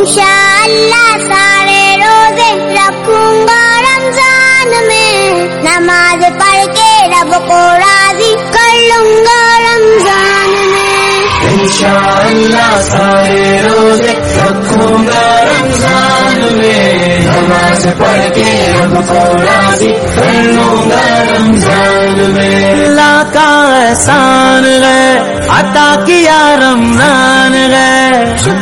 इंशाअल्लाह सारे रोजे रखूंगा रमजान में, नमाज पढ़ के रब को राजी कर लूंगा रमजान में। इंशाअल्लाह सारे रोजे रखूंगा रमजान में, नमाज पढ़ के रब को राजी कर लूंगा रमजान में। अल्लाह का एहसान है, अता किया रमजान है,